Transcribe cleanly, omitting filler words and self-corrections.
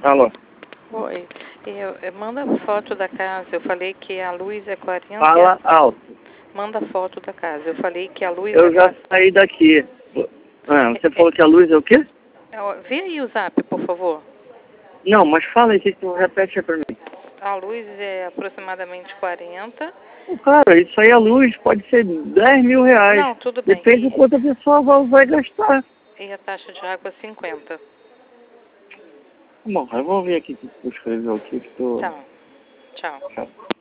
Alô? Oi. Manda foto da casa. Eu falei que a luz é 40. Fala alto. Manda foto da casa. Eu falei que a luz Eu é já 40. saí daqui. Você falou que a luz é o quê? Vê aí o zap, por favor. Não, mas fala aí, tu repete aí pra mim. A luz é aproximadamente 40. Cara, isso aí a luz pode ser 10 mil reais. Não, tudo bem. Depende do quanto a pessoa vai gastar. E a taxa de água 50. Bom, eu vou ver aqui o que tu escreveu aqui. Tá. Tchau. Tchau.